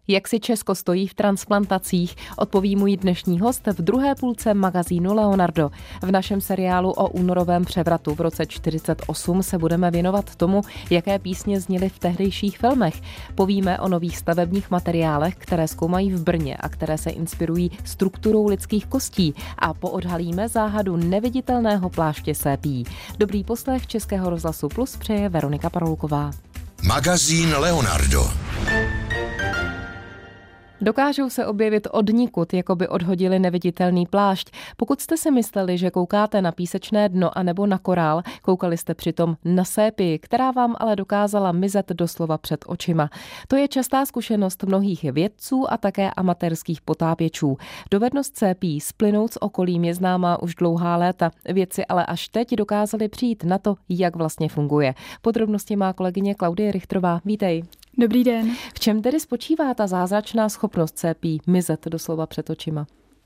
Jak si Česko stojí v transplantacích, odpoví můj dnešní host v druhé půlce magazínu Leonardo. V našem seriálu o únorovém převratu v roce 1948 se budeme věnovat tomu, jaké písně zněly v tehdejších filmech. Povíme o nových stavebních materiálech, které zkoumají v Brně a které se inspirují strukturou lidských kostí, a poodhalíme záhadu neviditelného pláště sépí. Dobrý poslech Českého rozhlasu Plus přeje Veronika Parulková. Magazín Leonardo. Dokážou se objevit odnikud, jako by odhodili neviditelný plášť. Pokud jste si mysleli, že koukáte na písečné dno anebo na korál, koukali jste přitom na sépii, která vám ale dokázala mizet doslova před očima. To je častá zkušenost mnohých vědců a také amatérských potápěčů. Dovednost sépii splynout s okolím je známá už dlouhá léta. Vědci ale až teď dokázali přijít na to, jak vlastně funguje. Podrobnosti má kolegyně Klaudie Richtrová. Vítej. Dobrý den. V čem tedy spočívá ta zázračná schopnost sépí mizet doslova před očima?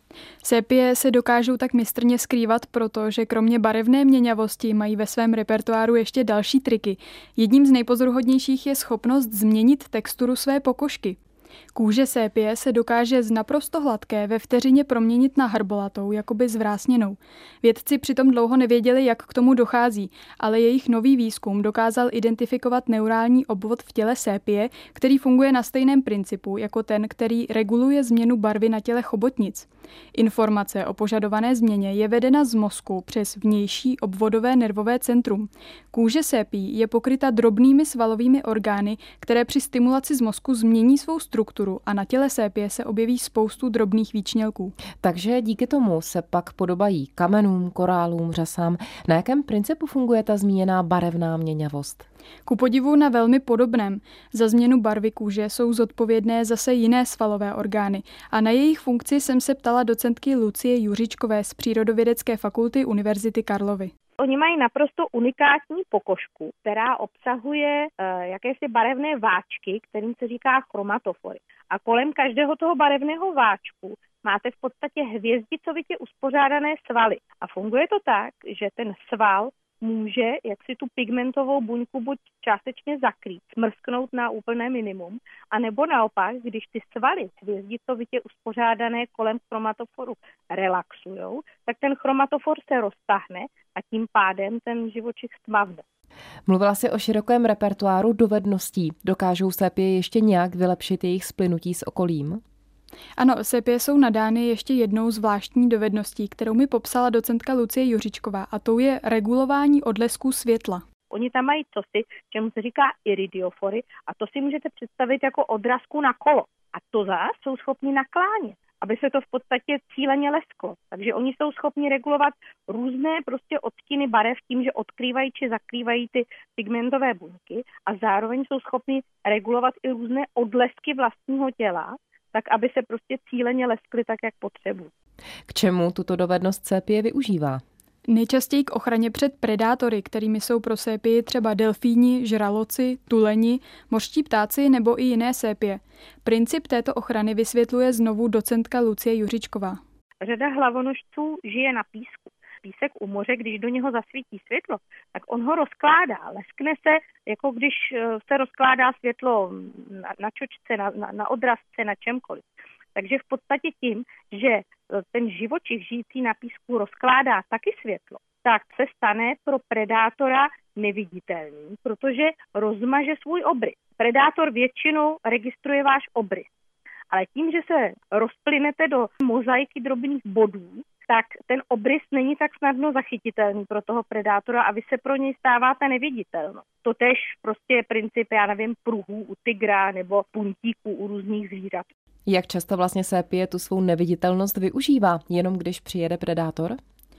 Sépie se dokážou tak mistrně skrývat, protože kromě barevné měňavosti mají ve svém repertoáru ještě další triky. Jedním z nejpozoruhodnějších je schopnost změnit texturu své pokožky. Kůže sépie se dokáže z naprosto hladké ve vteřině proměnit na hrbolatou, jakoby zvrásněnou. Vědci přitom dlouho nevěděli, jak k tomu dochází, ale jejich nový výzkum dokázal identifikovat neurální obvod v těle sépie, který funguje na stejném principu jako ten, který reguluje změnu barvy na těle chobotnic. Informace o požadované změně je vedena z mozku přes vnější obvodové nervové centrum. Kůže sépí je pokryta drobnými svalovými orgány, které při stimulaci z mozku změní svou strukturu a na těle sépie se objeví spoustu drobných výčnělků. Takže díky tomu se pak podobají kamenům, korálům, řasám. Na jakém principu funguje ta zmíněná barevná měňavost? Ku podivu na velmi podobném. Za změnu barvy kůže jsou zodpovědné zase jiné svalové orgány a na jejich funkci jsem se ptala docentky Lucie Juříčkové z Přírodovědecké fakulty Univerzity Karlovy. Oni mají naprosto unikátní pokožku, která obsahuje jakési barevné váčky, kterým se říká chromatofory. A kolem každého toho barevného váčku máte v podstatě hvězdicovitě uspořádané svaly. A funguje to tak, že ten sval může jaksi tu pigmentovou buňku buď částečně zakrýt, smrsknout na úplné minimum, anebo naopak, když ty svaly hvězdicovitě uspořádané kolem chromatoforu relaxujou, tak ten chromatofor se roztahne a tím pádem ten živočich stmavne. Mluvila jsi o širokém repertoáru dovedností. Dokážou sépie ještě nějak vylepšit jejich splynutí s okolím? Ano, sépie jsou nadány ještě jednou zvláštní dovedností, kterou mi popsala docentka Lucie Juříčková, a to je regulování odlesků světla. Oni tam mají cosi, čemu se říká iridiofory, a to si můžete představit jako odrazku na kolo. A to zás jsou schopni naklánět, aby se to v podstatě cíleně lesklo. Takže oni jsou schopni regulovat různé prostě odstíny barev tím, že odkrývají či zakrývají ty pigmentové buňky, a zároveň jsou schopni regulovat i různé odlesky vlastního těla, tak aby se prostě cíleně leskly tak, jak potřebují. K čemu tuto dovednost sépie využívá? Nejčastěji k ochraně před predátory, kterými jsou pro sépii třeba delfíni, žraloci, tuleni, mořští ptáci nebo i jiné sépie. Princip této ochrany vysvětluje znovu docentka Lucie Juříčková. Řada hlavonožců žije na písku. Písek u moře, když do něho zasvítí světlo, tak on ho rozkládá. Leskne se, jako když se rozkládá světlo na čočce, na odrazce, na čemkoliv. Takže v podstatě tím, že ten živočich žijící na písku rozkládá taky světlo, tak se stane pro predátora neviditelný, protože rozmaže svůj obrys. Predátor většinou registruje váš obrys. Ale tím, že se rozplynete do mozaiky drobných bodů, tak ten obrys není tak snadno zachytitelný pro toho predátora a vy se pro něj stáváte neviditelnou. Totéž prostě je princip, pruhů u tygra nebo puntíků u různých zvířat. Jak často vlastně sépie tu svou neviditelnost využívá? Jenom když přijede predátor?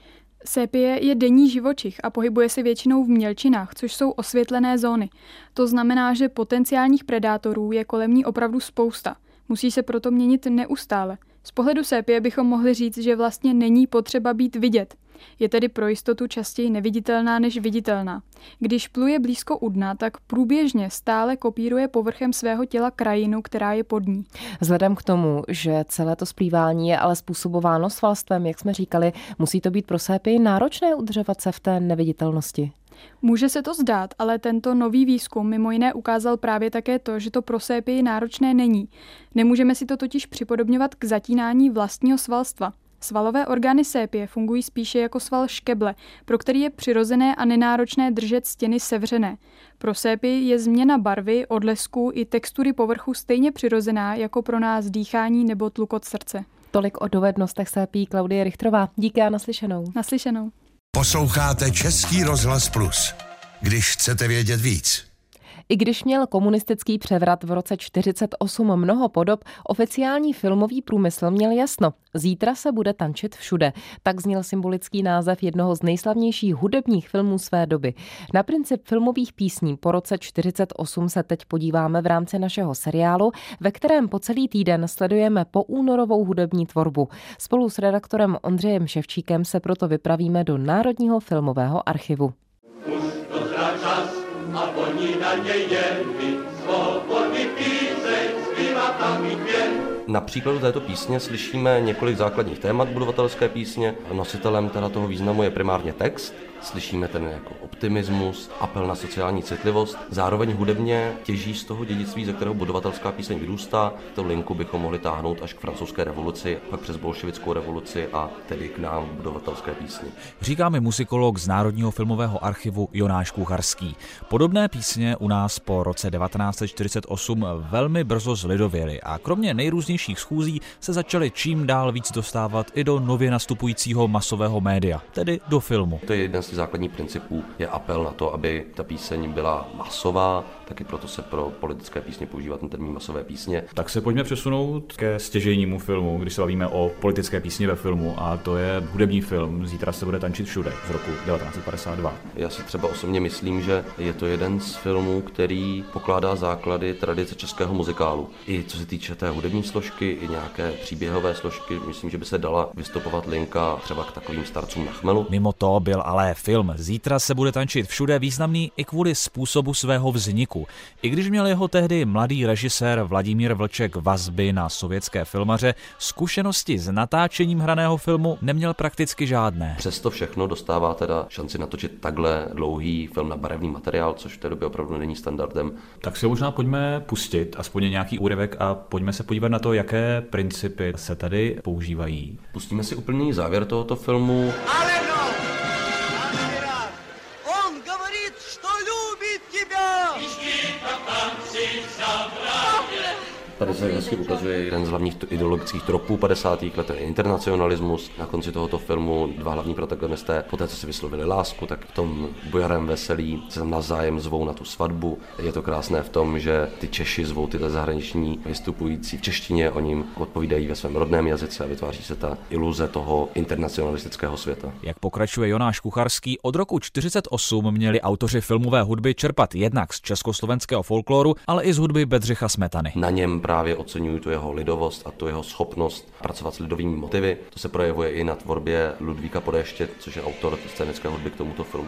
Sépie je denní živočich a pohybuje se většinou v mělčinách, což jsou osvětlené zóny. To znamená, že potenciálních predátorů je kolem ní opravdu spousta. Musí se proto měnit neustále. Z pohledu sépie bychom mohli říct, že vlastně není potřeba být vidět. Je tedy pro jistotu častěji neviditelná než viditelná. Když pluje blízko u dna, tak průběžně stále kopíruje povrchem svého těla krajinu, která je pod ní. Vzhledem k tomu, že celé to splývání je ale způsobováno svalstvem, jak jsme říkali, musí to být pro sépii náročné udržovat se v té neviditelnosti. Může se to zdát, ale tento nový výzkum mimo jiné ukázal právě také to, že to pro sépii náročné není. Nemůžeme si to totiž připodobňovat k zatínání vlastního svalstva. Svalové orgány sépie fungují spíše jako sval škeble, pro který je přirozené a nenáročné držet stěny sevřené. Pro sépii je změna barvy, odlesků i textury povrchu stejně přirozená jako pro nás dýchání nebo tlukot srdce. Tolik o dovednostech sépii Klaudie Richtrová. Díky a naslyšenou. Naslyšenou. Posloucháte Český rozhlas Plus. Když chcete vědět víc. I když měl komunistický převrat v roce 1948 mnoho podob, oficiální filmový průmysl měl jasno. Zítra se bude tančit všude. Tak zněl symbolický název jednoho z nejslavnějších hudebních filmů své doby. Na princip filmových písní po roce 1948 se teď podíváme v rámci našeho seriálu, ve kterém po celý týden sledujeme poúnorovou hudební tvorbu. Spolu s redaktorem Ondřejem Ševčíkem se proto vypravíme do Národního filmového archivu. A oni nadějemi svobody píseň zpívá tam i květ. Na příkladu této písně slyšíme několik základních témat budovatelské písně. Nositelem toho významu je primárně text. Slyšíme ten jako optimismus, apel na sociální citlivost. Zároveň hudebně těží z toho dědictví, ze kterého budovatelská píseň vyrůstá. Tu linku bychom mohli táhnout až k francouzské revoluci, pak přes bolševickou revoluci a tedy k nám budovatelské písni. Říká mi muzikolog z Národního filmového archivu Jonáš Kucharský. Podobné písně u nás po roce 1948 velmi brzo zlidověly a kromě nejrůznějších schůzí se začaly čím dál víc dostávat i do nově nastupujícího masového média, tedy do filmu. To je jeden z základních principů, je apel na to, aby ta píseň byla masová, taky proto se pro politické písně používá ten termín masové písně. Tak se pojďme přesunout ke stěžejnímu filmu, když se bavíme o politické písni ve filmu, a to je hudební film Zítra se bude tančit všude z roku 1952. Já si třeba osobně myslím, že je to jeden z filmů, který pokládá základy tradice českého muzikálu. I co se týče té hudební složky, i nějaké příběhové složky, myslím, že by se dala vystupovat linka třeba k takovým starcům na chmelu. Mimo to byl ale film Zítra se bude tančit všude významný i kvůli způsobu svého vzniku. I když měl jeho tehdy mladý režisér Vladimír Vlček vazby na sovětské filmaře, zkušenosti s natáčením hraného filmu neměl prakticky žádné. Přesto všechno dostává teda šanci natočit takhle dlouhý film na barevný materiál, což v té době opravdu není standardem. Tak si možná pojďme pustit aspoň nějaký úryvek a pojďme se podívat na to, jaké principy se tady používají. Pustíme si úplný závěr tohoto filmu. Tady se hezky ukazuje jeden z hlavních ideologických tropů 50. let, ten internacionalismus. Na konci tohoto filmu dva hlavní protagonisté, poté co si vyslovili lásku, tak v tom bujarém veselí se tam navzájem zvou na tu svatbu. Je to krásné v tom, že ty Češi zvou tyhle zahraniční vystupující v češtině, oni jim odpovídají ve svém rodném jazyce a vytváří se ta iluze toho internacionalistického světa. Jak pokračuje Jonáš Kucharský, od roku 1948 měli autoři filmové hudby čerpat jednak z československého folkloru, ale i z hudby Bedřicha Smetany. Na něm právě oceňují tu jeho lidovost a tu jeho schopnost pracovat s lidovými motivy. To se projevuje i na tvorbě Ludvíka Podéště, což je autor scénické hudby k tomuto filmu.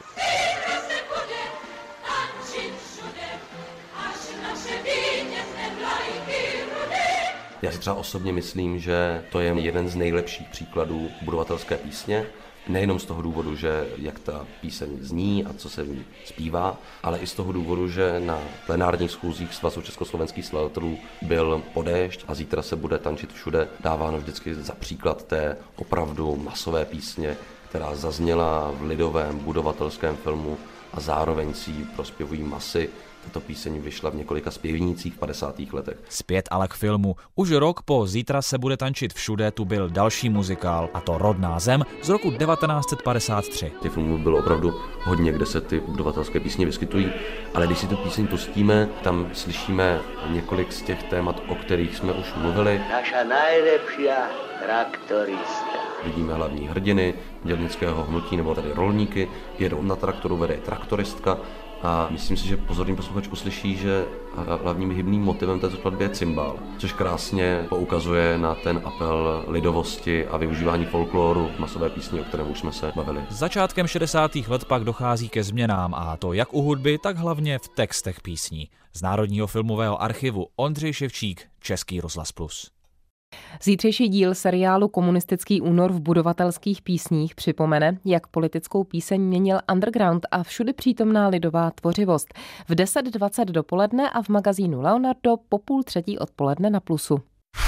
Já si třeba osobně myslím, že to je jeden z nejlepších příkladů budovatelské písně. Nejenom z toho důvodu, že jak ta píseň zní a co se v ní zpívá, ale i z toho důvodu, že na plenárních schůzích Svazu československých skladatelů byl Podéšť a Zítra se bude tančit všude dáváno vždycky za příklad té opravdu masové písně, která zazněla v lidovém budovatelském filmu a zároveň si ji prospěvují masy. Tato píseň vyšla v několika zpěvnících v 50. letech. Zpět ale k filmu. Už rok po Zítra se bude tančit všude tu byl další muzikál, a to Rodná zem z roku 1953. Těch filmů bylo opravdu hodně, kde se ty budovatelské písně vyskytují, ale když si tu píseň pustíme, tam slyšíme několik z těch témat, o kterých jsme už mluvili. Naša nejlepší traktorista. Vidíme hlavní hrdiny dělnického hnutí nebo tady rolníky, jedou na traktoru, vede traktoristka. A myslím si, že pozorný posluchač uslyší, že hlavním hybným motivem této skladby je cymbál, což krásně poukazuje na ten apel lidovosti a využívání folkloru v masové písni, o kterém už jsme se bavili. Začátkem 60. let pak dochází ke změnám, a to jak u hudby, tak hlavně v textech písní. Z Národního filmového archivu Ondřej Ševčík, Český rozhlas Plus. Zítřejší díl seriálu Komunistický únor v budovatelských písních připomene, jak politickou píseň měnil underground a všudy přítomná lidová tvořivost. V 10:20 dopoledne a v magazínu Leonardo po 2:30 odpoledne na Plusu.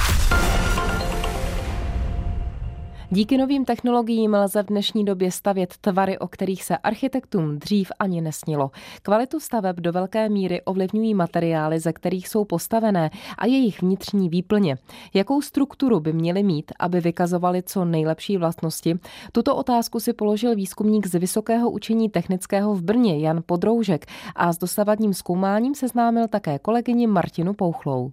Díky novým technologiím lze v dnešní době stavět tvary, o kterých se architektům dřív ani nesnilo. Kvalitu staveb do velké míry ovlivňují materiály, ze kterých jsou postavené, a jejich vnitřní výplně. Jakou strukturu by měly mít, aby vykazovaly co nejlepší vlastnosti? Tuto otázku si položil výzkumník z Vysokého učení technického v Brně Jan Podroužek a s dosavadním zkoumáním seznámil také kolegyni Martinu Pouchlou.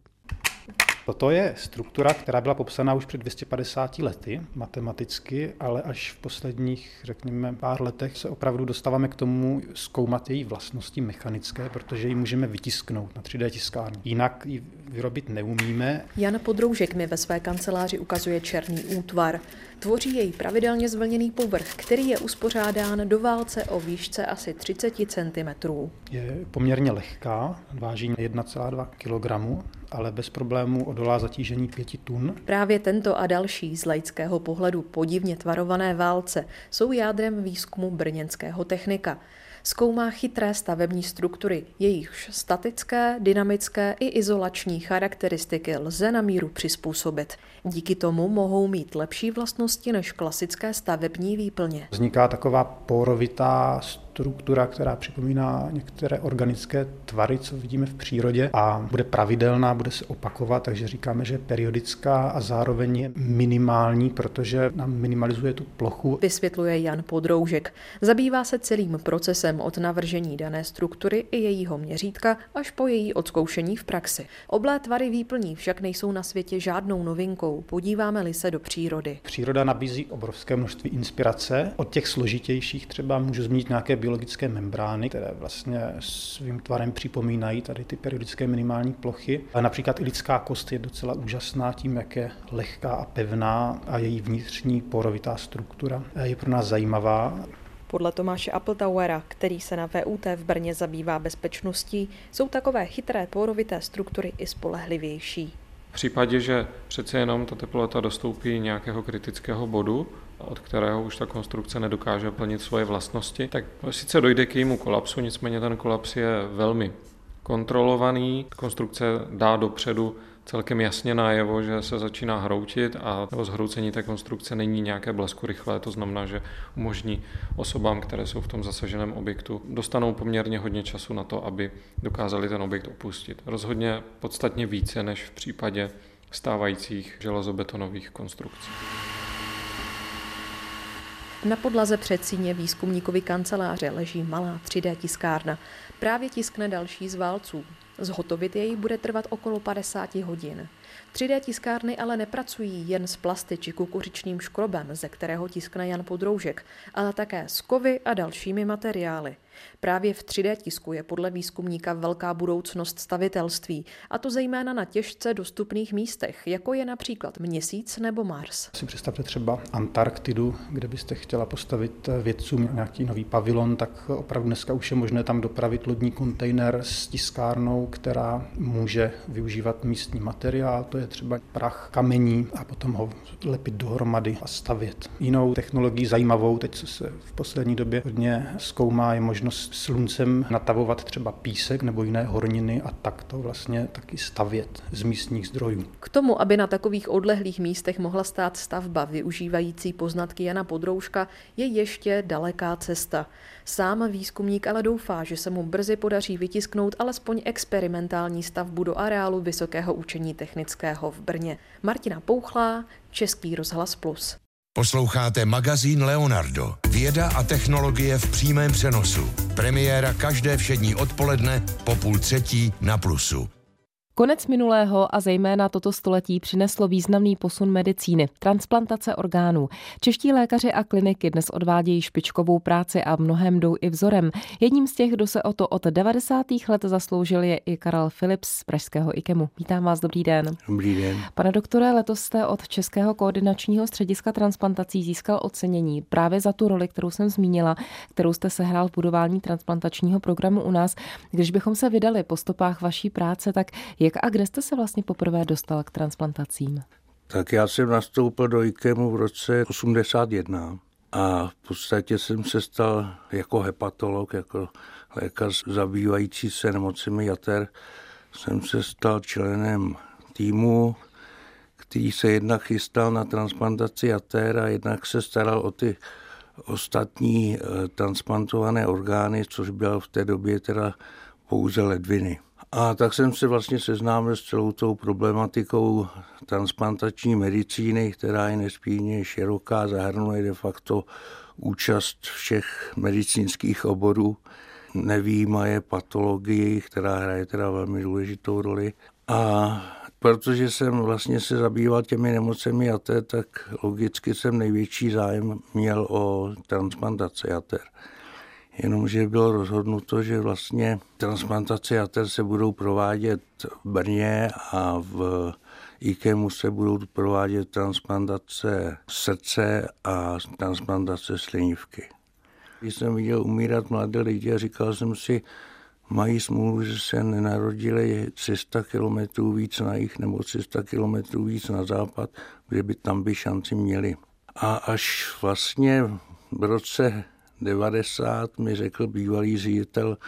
Toto je struktura, která byla popsaná už před 250 lety matematicky, ale až v posledních, řekněme, pár letech se opravdu dostáváme k tomu zkoumat její vlastnosti mechanické, protože ji můžeme vytisknout na 3D tiskárně. Jinak ji vyrobit neumíme. Jan Podroužek mi ve své kanceláři ukazuje černý útvar. Tvoří jej pravidelně zvlněný povrch, který je uspořádán do válce o výšce asi 30 cm. Je poměrně lehká, váží 1,2 kg, ale bez problémů odolá zatížení 5 tun. Právě tento a další z laického pohledu podivně tvarované válce jsou jádrem výzkumu brněnského technika. Zkoumá chytré stavební struktury, jejichž statické, dynamické i izolační charakteristiky lze na míru přizpůsobit. Díky tomu mohou mít lepší vlastnosti než klasické stavební výplně. Vzniká taková porovitá struktura, která připomíná některé organické tvary, co vidíme v přírodě, a bude pravidelná, bude se opakovat, takže říkáme, že je periodická a zároveň je minimální, protože nám minimalizuje tu plochu. Vysvětluje Jan Podroužek. Zabývá se celým procesem od navržení dané struktury i jejího měřítka až po její odzkoušení v praxi. Oblé tvary výplní však nejsou na světě žádnou novinkou. Podíváme-li se do přírody. Příroda nabízí obrovské množství inspirace. Od těch složitějších třeba můžu zmínit nějaké biologické membrány, které vlastně svým tvarem připomínají tady ty periodické minimální plochy. A například i lidská kost je docela úžasná tím, jak je lehká a pevná a její vnitřní porovitá struktura je pro nás zajímavá. Podle Tomáše Appletauera, který se na VUT v Brně zabývá bezpečností, jsou takové chytré porovité struktury i spolehlivější. V případě, že přece jenom ta teplota dostoupí nějakého kritického bodu, od kterého už ta konstrukce nedokáže plnit svoje vlastnosti, tak sice dojde k jejímu kolapsu, nicméně ten kolaps je velmi kontrolovaný. Konstrukce dá dopředu celkem jasně najevo, že se začíná hroutit a zhroucení té konstrukce není nějaké bleskurychlé, to znamená, že umožní osobám, které jsou v tom zasaženém objektu, dostanou poměrně hodně času na to, aby dokázali ten objekt opustit. Rozhodně podstatně více než v případě stávajících železobetonových konstrukcí. Na podlaze předsíně výzkumníkovy kanceláře leží malá 3D tiskárna. Právě tiskne další z válců. Zhotovit jej bude trvat okolo 50 hodin. 3D tiskárny ale nepracují jen s plasty či kukuřičným škrobem, ze kterého tiskne Jan Podroužek, ale také s kovy a dalšími materiály. Právě v 3D tisku je podle výzkumníka velká budoucnost stavitelství, a to zejména na těžce dostupných místech, jako je například Měsíc nebo Mars. Si představte třeba Antarktidu, kde byste chtěla postavit vědcům nějaký nový pavilon, tak opravdu dneska už je možné tam dopravit lodní kontejner s tiskárnou, která může využívat místní materiál, to je třeba prach kamení, a potom ho lepit dohromady a stavět. Jinou technologií zajímavou, teď co se v poslední době hodně zkoumá, je možnost sluncem natavovat třeba písek nebo jiné horniny a tak to vlastně taky stavět z místních zdrojů. K tomu, aby na takových odlehlých místech mohla stát stavba využívající poznatky Jana Podroužka, je ještě daleká cesta. Sám výzkumník ale doufá, že se mu brzy podaří vytisknout alespoň experimentální stavbu do areálu Vysokého učení technického v Brně. Martina Pouchlá, Český rozhlas Plus. Posloucháte magazín Leonardo. Věda a technologie v přímém přenosu. Premiéra každé všední odpoledne po 2:30 na Plusu. Konec minulého a zejména toto století přineslo významný posun medicíny, transplantace orgánů. Čeští lékaři a kliniky dnes odvádějí špičkovou práci a mnohem jdou i vzorem. Jedním z těch, kdo se o to od 90. let zasloužil, je i Karel Philips z pražského IKEMu. Vítám vás, dobrý den. Dobrý den. Pane doktore, letos jste od Českého koordinačního střediska transplantací získal ocenění právě za tu roli, kterou jsem zmínila, kterou jste sehrál v budování transplantačního programu u nás. Když bychom se vydali po stopách vaší práce, tak jak a kde jste se vlastně poprvé dostal k transplantacím? Tak já jsem nastoupil do IKEMu v roce 81 a v podstatě jsem se stal jako hepatolog, jako lékař zabývající se nemocemi jater. Jsem se stal členem týmu, který se jednak chystal na transplantaci jater a jednak se staral o ty ostatní transplantované orgány, což bylo v té době teda pouze ledviny. A tak jsem se vlastně seznámil s celou tou problematikou transplantační medicíny, která je nesmírně široká, zahrnuje de facto účast všech medicínských oborů, nevyjímaje patologii, která hraje teda velmi důležitou roli. A protože jsem vlastně se zabýval těmi nemocemi jater, tak logicky jsem největší zájem měl o transplantaci jater. Jenomže bylo rozhodnuto, že vlastně transplantace jater se budou provádět v Brně a v IKEMu se budou provádět transplantace srdce a transplantace slinivky. Když jsem viděl umírat mladé lidi a říkal jsem si, mají smůlu, že se nenarodili 300 kilometrů víc na jih nebo 300 kilometrů víc na západ, kde by tam by šanci měli. A až vlastně v roce 90 mi řekl bývalý ředitel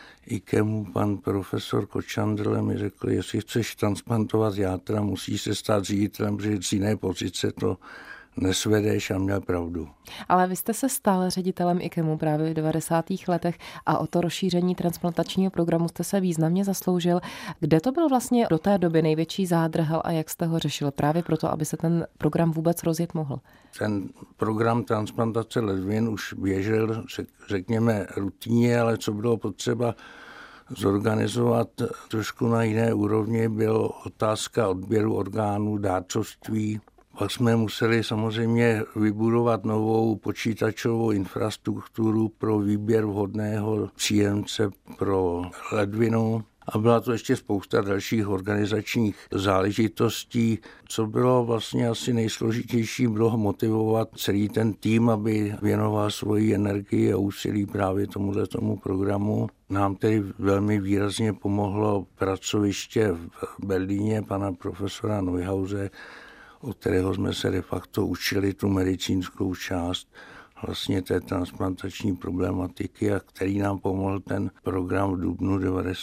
IKEMu, pan profesor Kočandrle, mi řekl, jestli chceš transplantovat játra, musíš se stát ředitelem, protože z jiné pozice to nesvedeš, a měl pravdu. Ale vy jste se stal ředitelem IKEMu právě v 90. letech a o to rozšíření transplantačního programu jste se významně zasloužil. Kde to byl vlastně do té doby největší zádrhel a jak jste ho řešil právě proto, aby se ten program vůbec rozjet mohl? Ten program transplantace ledvin už běžel, řekněme, rutině, ale co bylo potřeba zorganizovat trošku na jiné úrovni, byl otázka odběru orgánů, dárcovství. Pak jsme museli samozřejmě vybudovat novou počítačovou infrastrukturu pro výběr vhodného příjemce pro ledvinu. A byla to ještě spousta dalších organizačních záležitostí. Co bylo vlastně asi nejsložitější, bylo motivovat celý ten tým, aby věnoval svoji energii a úsilí právě tomu programu. Nám tedy velmi výrazně pomohlo pracoviště v Berlíně pana profesora Neuhause, od kterého jsme se de facto učili tu medicínskou část vlastně té transplantační problematiky a který nám pomohl ten program v dubnu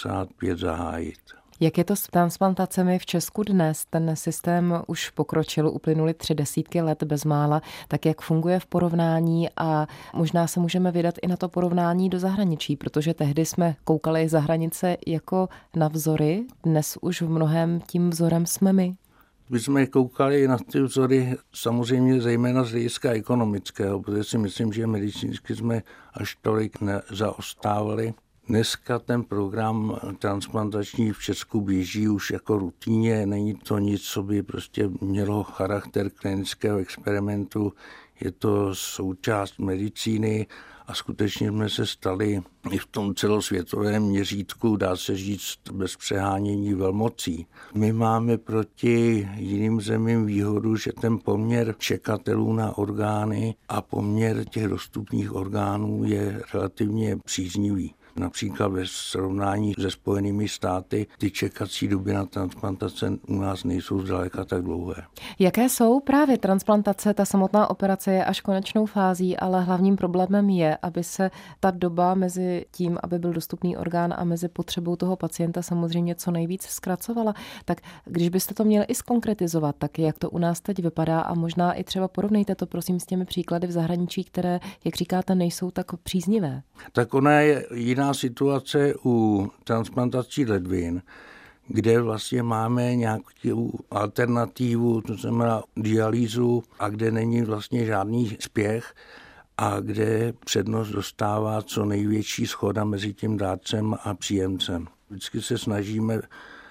95 zahájit. Jak je to s transplantacemi v Česku dnes? Ten systém už pokročil, uplynuly 30 let bezmála. Tak jak funguje v porovnání a možná se můžeme vydat i na to porovnání do zahraničí, protože tehdy jsme koukali za hranice jako na vzory, dnes už v mnohém tím vzorem jsme my. My jsme koukali na ty vzory samozřejmě zejména z hlediska ekonomického, protože si myslím, že medicínsky jsme až tolik nezaostávali. Dneska ten program transplantační v Česku běží už jako rutině, není to nic, co by prostě mělo charakter klinického experimentu, je to součást medicíny a skutečně jsme se stali i v tom celosvětovém měřítku, dá se říct bez přehánění, velmocí. My máme proti jiným zemím výhodu, že ten poměr čekatelů na orgány a poměr těch dostupných orgánů je relativně příznivý. Například ve srovnání se Spojenými státy ty čekací doby na transplantace u nás nejsou zdaleka tak dlouhé. Jaké jsou právě transplantace? Ta samotná operace je až konečnou fází, ale hlavním problémem je, aby se ta doba mezi tím, aby byl dostupný orgán a mezi potřebou toho pacienta samozřejmě co nejvíc zkracovala. Tak když byste to měli i zkonkretizovat, tak jak to u nás teď vypadá a možná i třeba porovnejte to prosím s těmi příklady v zahraničí, které, jak říkáte, nejsou tak příznivé. Tak ona je jiná situace u transplantací ledvin, kde vlastně máme nějakou alternativu, to znamená dialýzu, a kde není vlastně žádný spěch a kde přednost dostává co největší shoda mezi tím dárcem a příjemcem. Vždycky se snažíme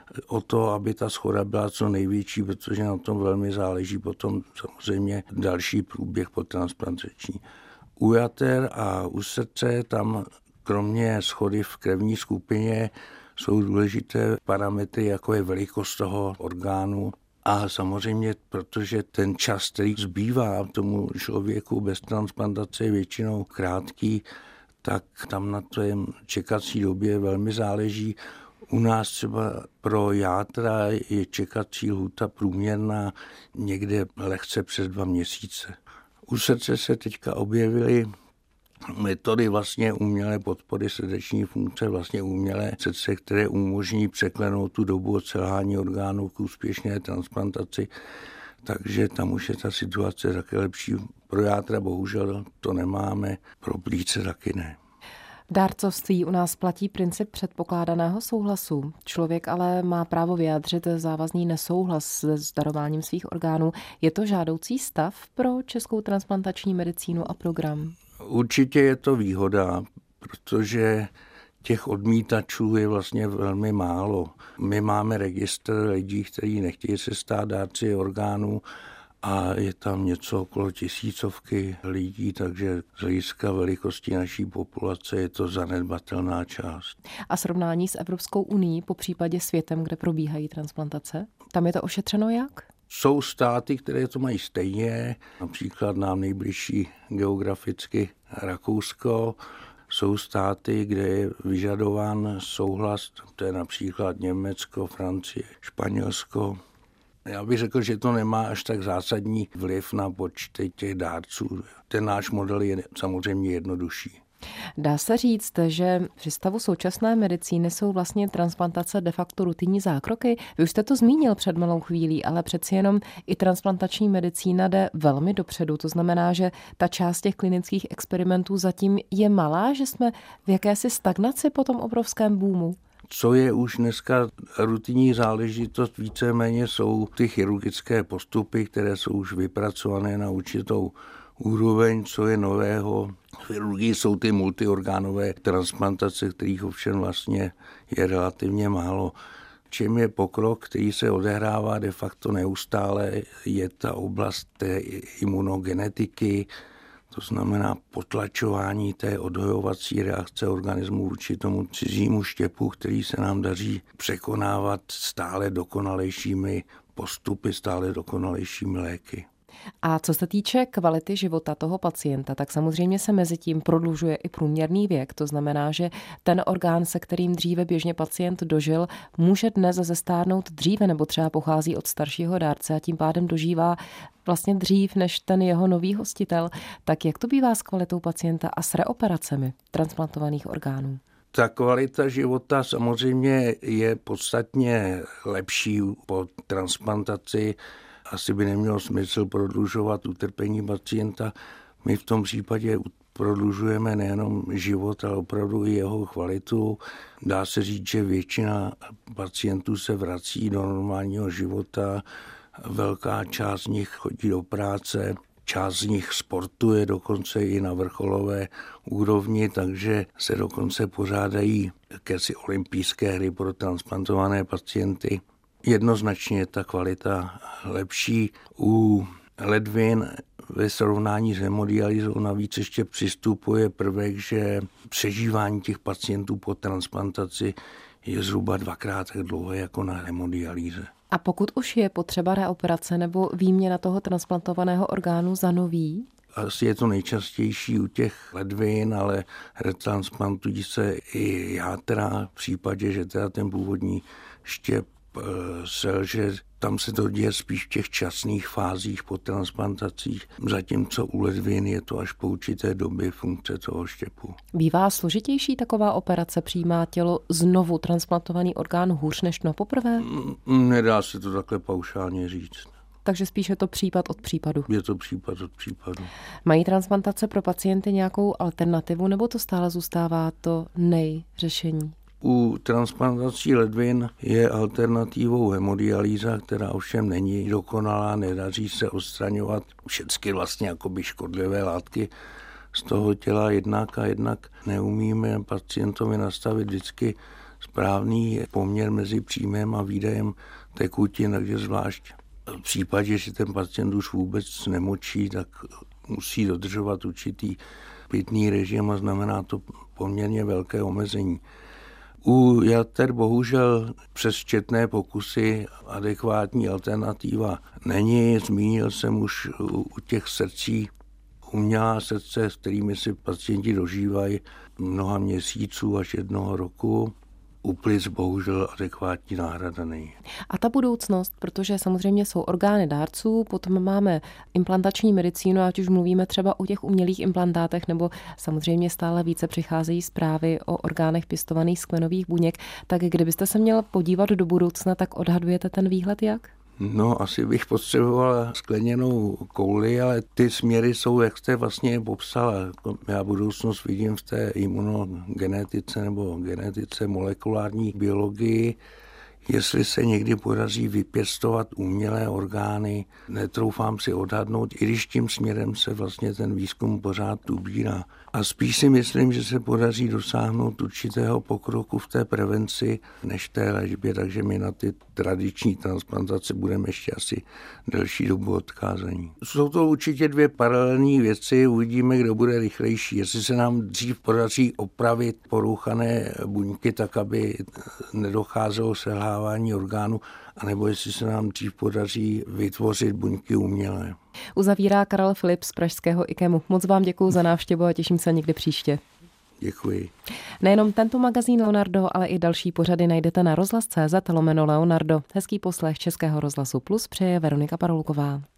o to, aby ta shoda byla co největší, protože na tom velmi záleží potom samozřejmě další průběh potransplantační. U jater a u srdce tam kromě shody v krevní skupině jsou důležité parametry, jako je velikost toho orgánu. A samozřejmě, protože ten čas, který zbývá tomu člověku bez transplantace, je většinou krátký, tak tam na té čekací době velmi záleží. U nás třeba pro játra je čekací lhůta průměrná někde lehce přes 2 měsíce. U srdce se teďka objevily metody vlastně umělé podpory srdeční funkce, vlastně umělé srdce, které umožní překlenout tu dobu od selhání orgánů k úspěšné transplantaci. Takže tam už je ta situace taky lepší. Pro játra bohužel to nemáme, pro plíce taky ne. V dárcovství u nás platí princip předpokládaného souhlasu. Člověk ale má právo vyjádřit závazný nesouhlas s darováním svých orgánů. Je to žádoucí stav pro českou transplantační medicínu a program? Určitě je to výhoda, protože těch odmítačů je vlastně velmi málo. My máme registr lidí, kteří nechtějí se stát dárci orgánů a je tam něco okolo 1000 lidí, takže z hlediska velikosti naší populace je to zanedbatelná část. A srovnání s Evropskou unií, po případě světem, kde probíhají transplantace? Tam je to ošetřeno jak? Jsou státy, které to mají stejně, například nám nejbližší geograficky Rakousko. Jsou státy, kde je vyžadován souhlas, to je například Německo, Francie, Španělsko. Já bych řekl, že to nemá až tak zásadní vliv na počty těch dárců. Ten náš model je samozřejmě jednodušší. Dá se říct, že při stavu současné medicíny jsou vlastně transplantace de facto rutinní zákroky? Vy už jste to zmínil před malou chvílí, ale přeci jenom i transplantační medicína jde velmi dopředu. To znamená, že ta část těch klinických experimentů zatím je malá, že jsme v jakési stagnaci po tom obrovském boomu? Co je už dneska rutinní záležitost, víceméně jsou ty chirurgické postupy, které jsou už vypracované na určitou úroveň, co je nového. V chirurgii jsou ty multiorgánové transplantace, kterých ovšem vlastně je relativně málo. Čím je pokrok, který se odehrává de facto neustále, je ta oblast té imunogenetiky, to znamená potlačování té odhojovací reakce organismu vůči tomu cizímu štěpu, který se nám daří překonávat stále dokonalejšími postupy, stále dokonalejšími léky. A co se týče kvality života toho pacienta, tak samozřejmě se mezi tím prodlužuje i průměrný věk. To znamená, že ten orgán, se kterým dříve běžně pacient dožil, může dnes zestárnout dříve nebo třeba pochází od staršího dárce a tím pádem dožívá vlastně dřív než ten jeho nový hostitel. Tak jak to bývá s kvalitou pacienta a s reoperacemi transplantovaných orgánů? Ta kvalita života samozřejmě je podstatně lepší po transplantaci. Asi by nemělo smysl prodlužovat utrpení pacienta. My v tom případě prodlužujeme nejenom život, ale opravdu i jeho kvalitu. Dá se říct, že většina pacientů se vrací do normálního života, velká část z nich chodí do práce, část z nich sportuje dokonce i na vrcholové úrovni, takže se dokonce pořádají jakési olympijské hry pro transplantované pacienty. Jednoznačně je ta kvalita lepší. U ledvin ve srovnání s hemodialýzou navíc ještě přistupuje prvek, že přežívání těch pacientů po transplantaci je zhruba 2krát tak dlouhé jako na hemodialýze. A pokud už je potřeba reoperace nebo výměna toho transplantovaného orgánu za nový? Asi je to nejčastější u těch ledvin, ale retransplantují se i játra v případě, že teda ten původní štěp selže. Tam se to děje spíš v těch časných fázích po transplantacích, zatímco u ledvin je to až po určité doby funkce toho štěpu. Bývá složitější taková operace, přijímá tělo znovu transplantovaný orgán hůř než na poprvé? Nedá se to takhle paušálně říct. Takže spíš je to případ od případu. Je to případ od případu. Mají transplantace pro pacienty nějakou alternativu, nebo to stále zůstává to nejřešení? U transplantací ledvin je alternativou hemodialýza, která ovšem není dokonalá, nedaří se odstraňovat všechny vlastně jakoby škodlivé látky z toho těla jednak a jednak neumíme pacientovi nastavit vždycky správný poměr mezi příjmem a výdajem tekutin, takže zvlášť v případě, že ten pacient už vůbec nemočí, tak musí dodržovat určitý pitný režim a znamená to poměrně velké omezení. U jater bohužel přes četné pokusy adekvátní alternativa není. Zmínil jsem už u těch srdcí umělá srdce, s kterými si pacienti dožívají mnoha měsíců až 1 roku. uplic bohužel adekvátní náhrada není. A ta budoucnost, protože samozřejmě jsou orgány dárců, potom máme implantační medicínu, ať už mluvíme třeba o těch umělých implantátech, nebo samozřejmě stále více přicházejí zprávy o orgánech pěstovaných z kmenových buněk, tak kdybyste se měl podívat do budoucna, tak odhadujete ten výhled jak? No, asi bych potřeboval skleněnou kouli, ale ty směry jsou, jak jste vlastně popsala. Já budoucnost vidím v té imunogenetice nebo genetice molekulární biologii. Jestli se někdy podaří vypěstovat umělé orgány, netroufám si odhadnout, i když tím směrem se vlastně ten výzkum pořád ubírá. A spíš si myslím, že se podaří dosáhnout určitého pokroku v té prevenci než v té léčbě, takže my na ty tradiční transplantace budeme ještě asi delší dobu odkázaní. Jsou to určitě dvě paralelní věci, uvidíme, kdo bude rychlejší. Jestli se nám dřív podaří opravit porouchané buňky tak, aby nedocházelo selhávání orgánů, anebo jestli se nám dřív podaří vytvořit buňky umělé. Uzavírá Karel Filip z pražského IKEMu. Moc vám děkuju za návštěvu a těším se někdy příště. Děkuji. Nejenom tento magazín Leonardo, ale i další pořady najdete na rozhlas.cz/Leonardo. Hezký poslech Českého rozhlasu Plus přeje Veronika Parulková.